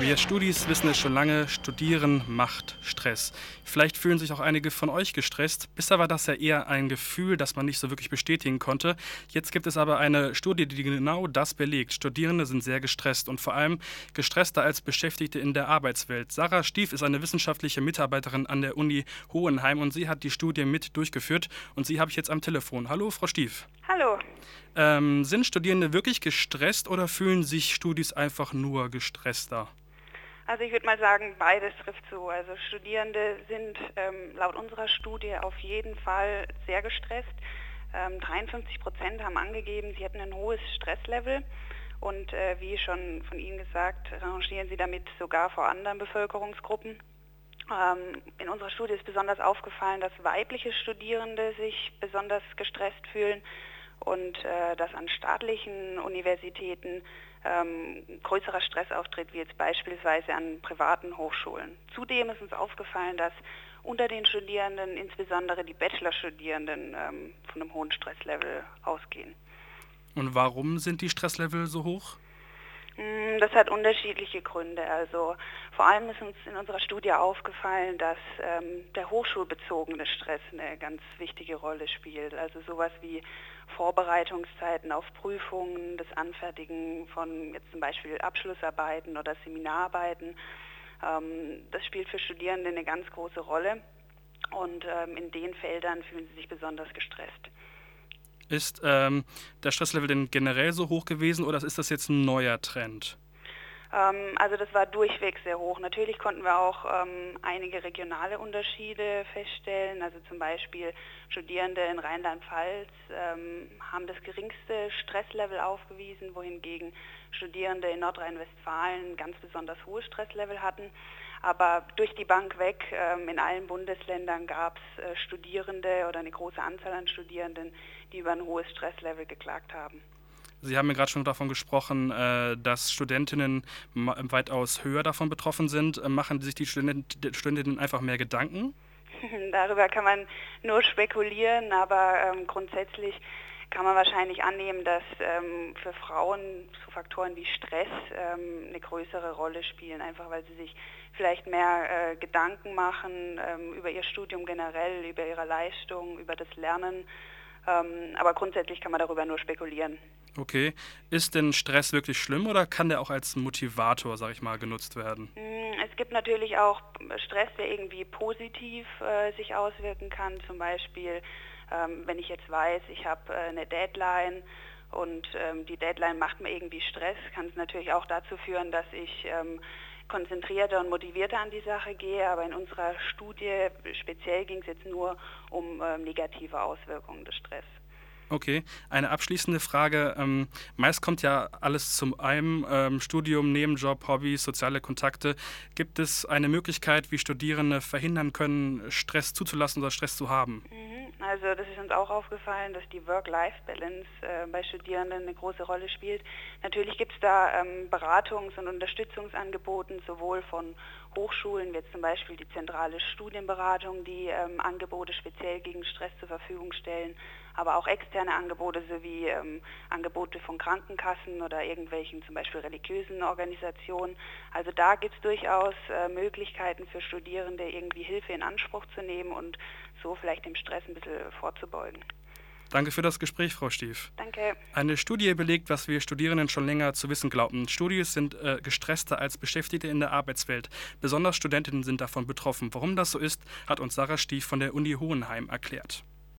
Wir Studis wissen es schon lange, Studieren macht Stress. Vielleicht fühlen sich auch einige von euch gestresst. Bisher war das ja eher ein Gefühl, das man nicht so wirklich bestätigen konnte. Jetzt gibt es aber eine Studie, die genau das belegt. Studierende sind sehr gestresst und vor allem gestresster als Beschäftigte in der Arbeitswelt. Sarah Stief ist eine wissenschaftliche Mitarbeiterin an der Uni Hohenheim und sie hat die Studie mit durchgeführt und sie habe ich jetzt am Telefon. Hallo, Frau Stief. Hallo. Sind Studierende wirklich gestresst oder fühlen sich Studis einfach nur gestresster? Also ich würde mal sagen, beides trifft zu. Also Studierende sind laut unserer Studie auf jeden Fall sehr gestresst. 53% haben angegeben, sie hätten ein hohes Stresslevel und wie schon von Ihnen gesagt, rangieren sie damit sogar vor anderen Bevölkerungsgruppen. In unserer Studie ist besonders aufgefallen, dass weibliche Studierende sich besonders gestresst fühlen und dass an staatlichen Universitäten größerer Stress auftritt, wie jetzt beispielsweise an privaten Hochschulen. Zudem ist uns aufgefallen, dass unter den Studierenden insbesondere die Bachelorstudierenden von einem hohen Stresslevel ausgehen. Und warum sind die Stresslevel so hoch? Das hat unterschiedliche Gründe. Also vor allem ist uns in unserer Studie aufgefallen, dass der hochschulbezogene Stress eine ganz wichtige Rolle spielt. Also sowas wie Vorbereitungszeiten auf Prüfungen, das Anfertigen von jetzt zum Beispiel Abschlussarbeiten oder Seminararbeiten. Das spielt für Studierende eine ganz große Rolle und in den Feldern fühlen sie sich besonders gestresst. Ist der Stresslevel denn generell so hoch gewesen oder ist das jetzt ein neuer Trend? Also das war durchweg sehr hoch. Natürlich konnten wir auch einige regionale Unterschiede feststellen. Also zum Beispiel Studierende in Rheinland-Pfalz haben das geringste Stresslevel aufgewiesen, wohingegen Studierende in Nordrhein-Westfalen ein ganz besonders hohes Stresslevel hatten. Aber durch die Bank weg, in allen Bundesländern gab es Studierende oder eine große Anzahl an Studierenden, die über ein hohes Stresslevel geklagt haben. Sie haben ja gerade schon davon gesprochen, dass Studentinnen weitaus höher davon betroffen sind. Machen sich die Studentinnen einfach mehr Gedanken? Darüber kann man nur spekulieren, aber grundsätzlich kann man wahrscheinlich annehmen, dass für Frauen so Faktoren wie Stress eine größere Rolle spielen, einfach weil sie sich vielleicht mehr Gedanken machen über ihr Studium generell, über ihre Leistung, über das Lernen. Aber grundsätzlich kann man darüber nur spekulieren. Okay. Ist denn Stress wirklich schlimm oder kann der auch als Motivator, sag ich mal, genutzt werden? Es gibt natürlich auch Stress, der irgendwie positiv sich auswirken kann. Zum Beispiel, wenn ich jetzt weiß, ich habe eine Deadline und die Deadline macht mir irgendwie Stress, kann es natürlich auch dazu führen, dass ich konzentrierter und motivierter an die Sache gehe. Aber in unserer Studie speziell ging es jetzt nur um negative Auswirkungen des Stress. Okay, eine abschließende Frage. Meist kommt ja alles zum einem, Studium, Nebenjob, Hobbys, soziale Kontakte. Gibt es eine Möglichkeit, wie Studierende verhindern können, Stress zuzulassen oder Stress zu haben? Also das ist uns auch aufgefallen, dass die Work-Life-Balance bei Studierenden eine große Rolle spielt. Natürlich gibt es da Beratungs- und Unterstützungsangebote, sowohl von Hochschulen, wie jetzt zum Beispiel die zentrale Studienberatung, die Angebote speziell gegen Stress zur Verfügung stellen, aber auch externe Angebote sowie Angebote von Krankenkassen oder irgendwelchen zum Beispiel religiösen Organisationen. Also da gibt es durchaus Möglichkeiten für Studierende, irgendwie Hilfe in Anspruch zu nehmen und so vielleicht dem Stress ein bisschen vorzubeugen. Danke für das Gespräch, Frau Stief. Danke. Eine Studie belegt, was wir Studierenden schon länger zu wissen glaubten. Studis sind gestresster als Beschäftigte in der Arbeitswelt. Besonders Studentinnen sind davon betroffen. Warum das so ist, hat uns Sarah Stief von der Uni Hohenheim erklärt.